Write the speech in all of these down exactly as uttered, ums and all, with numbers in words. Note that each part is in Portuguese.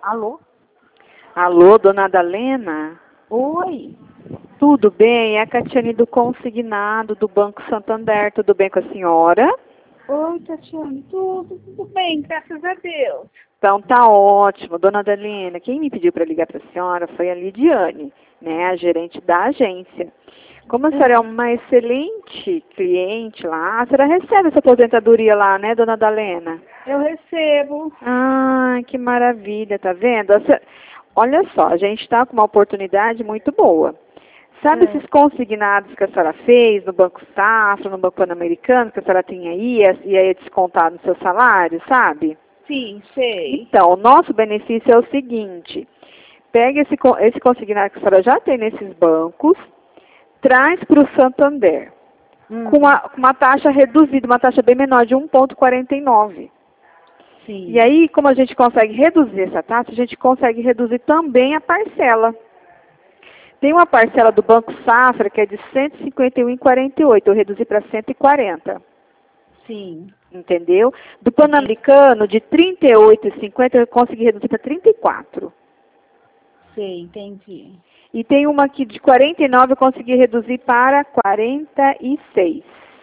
Alô? Alô, dona Adalena? Oi. Tudo bem? É a Catiane do Consignado, do Banco Santander. Tudo bem com a senhora? Oi, Tatiane. Tudo, tudo bem, graças a Deus. Então tá ótimo. Dona Adalena, quem me pediu para ligar para a senhora foi a Lidiane, né, a gerente da agência. Como a senhora é uma excelente cliente lá, a senhora recebe essa aposentadoria lá, né, dona Adalena? Eu recebo. Ah, que maravilha, tá vendo? A senhora- Olha só, a gente está com uma oportunidade muito boa. Sabe É. esses consignados que a senhora fez no Banco Safra, no Banco Pan-Americano, que a senhora tem aí, e aí é descontado no seu salário, sabe? Sim, sei. Então, o nosso benefício é o seguinte: pega esse, co- esse consignado que a senhora já tem nesses bancos, traz para o Santander, Hum, com uma, com uma taxa reduzida, uma taxa bem menor, de um vírgula quarenta e nove. sim. E aí, como a gente consegue reduzir essa taxa, a gente consegue reduzir também a parcela. Tem uma parcela do Banco Safra que é de cento e cinquenta e um vírgula quarenta e oito, eu reduzi para cento e quarenta. Sim. Entendeu? Do Pan-Americano, de trinta e oito vírgula cinquenta, eu consegui reduzir para trinta e quatro. Sei, entendi. E tem uma aqui de quarenta e nove, eu consegui reduzir para quarenta e seis.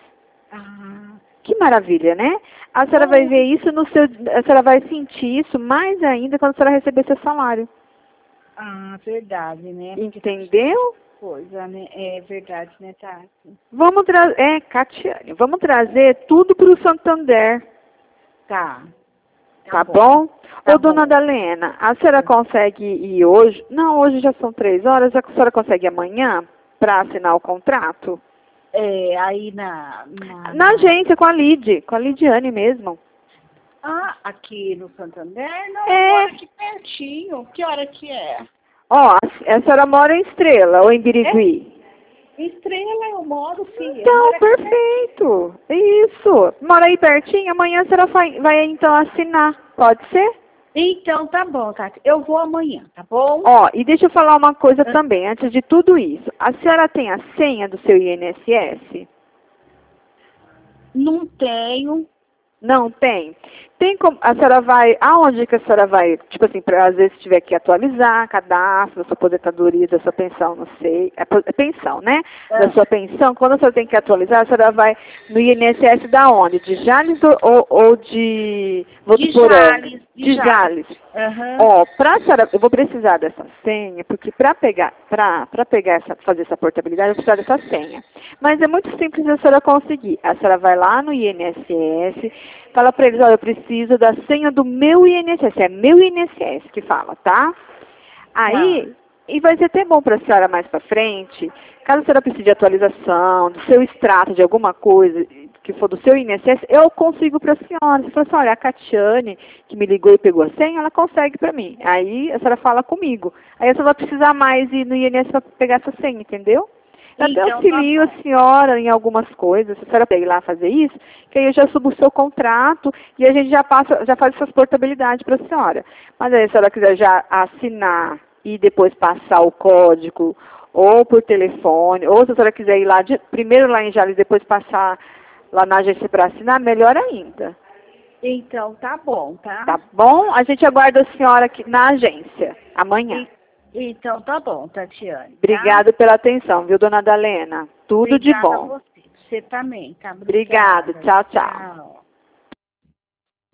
Ah, Que maravilha, né? A senhora vai ver isso no seu, a senhora vai sentir isso mais ainda quando a senhora receber seu salário. ah, verdade, né? Entendeu? Coisa, né? É verdade, né, Tati? Vamos trazer, é, Catiane, vamos trazer tudo para o Santander, Tá. tá bom? Tá Ô, dona bom. Dalena, a senhora consegue ir hoje? Não, hoje já são três horas, a senhora consegue ir amanhã para assinar o contrato? É, aí na, na... Na agência, com a Lid, com a Lidiane mesmo. Ah, aqui no Santander? Não, É. eu moro aqui pertinho. Que hora que é? Ó, a, a senhora mora em Estrela ou em Birigui? Estrela eu moro, filha. Eu Então, moro aqui perfeito. Isso. Mora aí pertinho, amanhã a senhora vai, vai então assinar. Pode ser? Então, tá bom, Tati. Eu vou amanhã, tá bom? Ó, e deixa eu falar uma coisa também, antes de tudo isso. A senhora tem a senha do seu I N S S? Não tenho. Não tem? Tem como, a senhora vai, aonde que a senhora vai, tipo assim, pra, às vezes tiver que atualizar, cadastro da sua aposentadoria, da sua pensão, não sei, é, po- é pensão, né? Da sua pensão, quando a senhora tem que atualizar, a senhora vai no I N S S da onde? De Jales ou, ou, ou de Votuporanga? Jales, de De Jales. Aham. Ó, pra senhora, eu vou precisar dessa senha, porque para pegar, para para pegar essa, fazer essa portabilidade, eu vou precisar dessa senha. Mas é muito simples a senhora conseguir. A senhora vai lá no I N S S, fala para eles, olha, eu preciso da senha do meu I N S S, é meu I N S S que fala, tá? Aí, e vai ser até bom para a senhora mais para frente, caso a senhora precise de atualização, do seu extrato, de alguma coisa que for do seu I N S S, eu consigo para a senhora. Você fala assim, olha, a Catiane, que me ligou e pegou a senha, ela consegue para mim. Aí a senhora fala comigo. Aí a senhora vai precisar mais ir no I N S S para pegar essa senha, entendeu? Eu até Então, tá auxilio bom. a senhora em algumas coisas, se a senhora ir lá fazer isso, que aí eu já subo o seu contrato e a gente já passa, já faz essas portabilidades para a senhora. Mas aí se a senhora quiser já assinar e depois passar o código, ou por telefone, ou se a senhora quiser ir lá, de, primeiro lá em Jales, depois passar lá na agência para assinar, melhor ainda. Então, tá bom, tá? Tá bom? A gente aguarda a senhora aqui na agência, amanhã. E- então, tá bom, Tatiane. Tá? Obrigada pela atenção, viu, dona Dalena? Tudo de Obrigada a bom. você. Você também, tá? Obrigada. Obrigada. Tchau, tchau. Tchau.